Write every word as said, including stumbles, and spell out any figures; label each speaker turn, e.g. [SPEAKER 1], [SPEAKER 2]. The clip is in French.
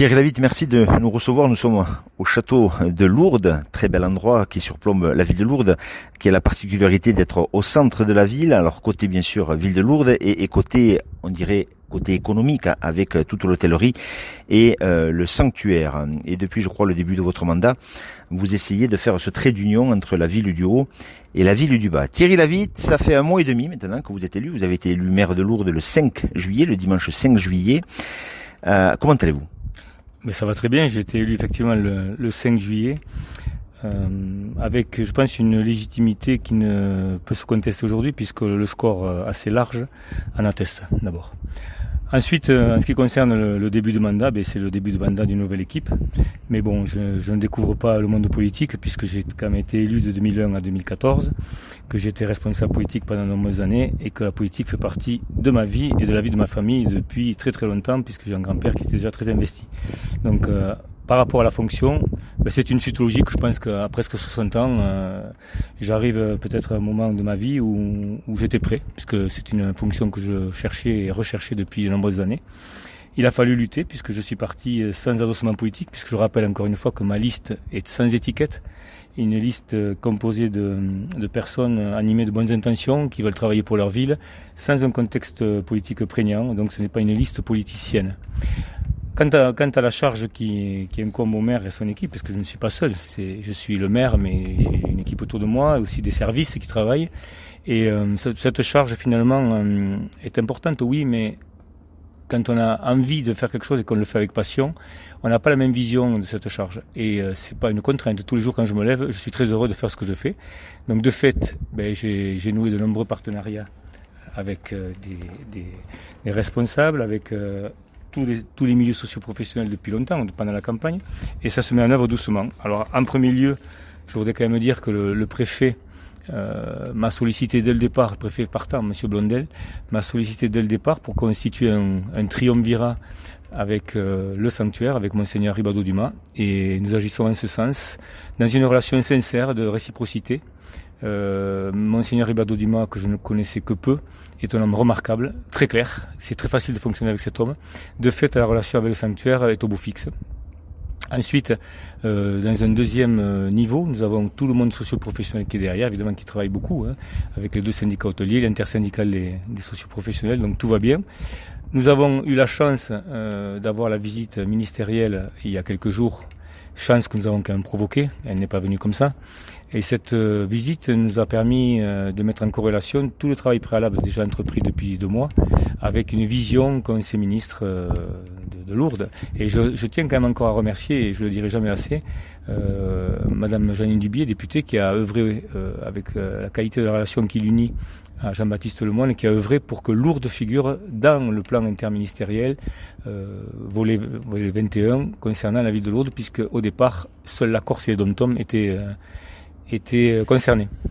[SPEAKER 1] Thierry Lavitte, merci de nous recevoir. Nous sommes au château de Lourdes, très bel endroit qui surplombe la ville de Lourdes, qui a la particularité d'être au centre de la ville. Alors côté bien sûr ville de Lourdes et, et côté, on dirait, côté économique avec toute l'hôtellerie et euh, le sanctuaire. Et depuis, je crois, le début de votre mandat, vous essayez de faire ce trait d'union entre la ville du Haut et la ville du Bas. Thierry Lavitte, ça fait un mois et demi maintenant que vous êtes élu. Vous avez été élu maire de Lourdes le cinq juillet, le dimanche cinq juillet. Euh, comment allez-vous ?
[SPEAKER 2] Mais ça va très bien, j'ai été élu effectivement le, le cinq juillet, euh, avec je pense une légitimité qui ne peut se contester aujourd'hui puisque le score assez large en atteste d'abord. Ensuite, en ce qui concerne le, le début de mandat, ben c'est le début de mandat d'une nouvelle équipe. Mais bon, je, je ne découvre pas le monde politique puisque j'ai quand même été élu de deux mille un à deux mille quatorze, que j'ai été responsable politique pendant de nombreuses années et que la politique fait partie de ma vie et de la vie de ma famille depuis très très longtemps puisque j'ai un grand-père qui était déjà très investi. Donc, euh, par rapport à la fonction, ben c'est une suite logique. Je pense qu'à presque soixante ans, euh, j'arrive peut-être à un moment de ma vie où, où j'étais prêt, puisque c'est une fonction que je cherchais et recherchais depuis de nombreuses années. Il a fallu lutter, puisque je suis parti sans adossement politique, puisque je rappelle encore une fois que ma liste est sans étiquette, une liste composée de, de personnes animées de bonnes intentions, qui veulent travailler pour leur ville, sans un contexte politique prégnant, donc ce n'est pas une liste politicienne. Quant à, quant à la charge qui, qui incombe au maire et à son équipe, parce que je ne suis pas seul, c'est, je suis le maire, mais j'ai une équipe autour de moi, aussi des services qui travaillent. Et euh, cette charge, finalement, euh, est importante, oui, mais quand on a envie de faire quelque chose et qu'on le fait avec passion, on n'a pas la même vision de cette charge. Et euh, c'est pas une contrainte. Tous les jours, quand je me lève, je suis très heureux de faire ce que je fais. Donc, de fait, ben, j'ai, j'ai noué de nombreux partenariats avec euh, des, des, des responsables, avec... Euh, Tous les, tous les milieux socio-professionnels depuis longtemps, pendant la campagne, et ça se met en œuvre doucement. Alors, en premier lieu, je voudrais quand même dire que le, le préfet euh, m'a sollicité dès le départ, le préfet partant, M. Blondel, m'a sollicité dès le départ pour constituer un, un triumvirat avec euh, le sanctuaire, avec Monseigneur Ribado-Dumas, et nous agissons en ce sens, dans une relation sincère de réciprocité. Euh, Monseigneur Ribado-Dumas, que je ne connaissais que peu, est un homme remarquable, très clair. C'est très facile de fonctionner avec cet homme. De fait, la relation avec le sanctuaire est au bout fixe. Ensuite, euh, dans un deuxième niveau, nous avons tout le monde socio-professionnel qui est derrière, évidemment qui travaille beaucoup, hein, avec les deux syndicats hôteliers, l'intersyndicale des, des socio-professionnels, donc tout va bien. Nous avons eu la chance euh, d'avoir la visite ministérielle il y a quelques jours, chance que nous avons quand même provoquée, elle n'est pas venue comme ça. Et cette euh, visite nous a permis euh, de mettre en corrélation tout le travail préalable déjà entrepris depuis deux mois avec une vision Conseil ministre euh, de, de Lourdes. Et je, je tiens quand même encore à remercier, et je le dirai jamais assez, euh, Madame Jeannine Dubié, députée, qui a œuvré euh, avec euh, la qualité de la relation qui l'unit à Jean-Baptiste Lemoyne, qui a œuvré pour que Lourdes figure dans le plan interministériel euh, volet, volet vingt et un concernant la ville de Lourdes, puisque au départ, seule la Corse et les Dom-Tom étaient... Euh, étaient concernés.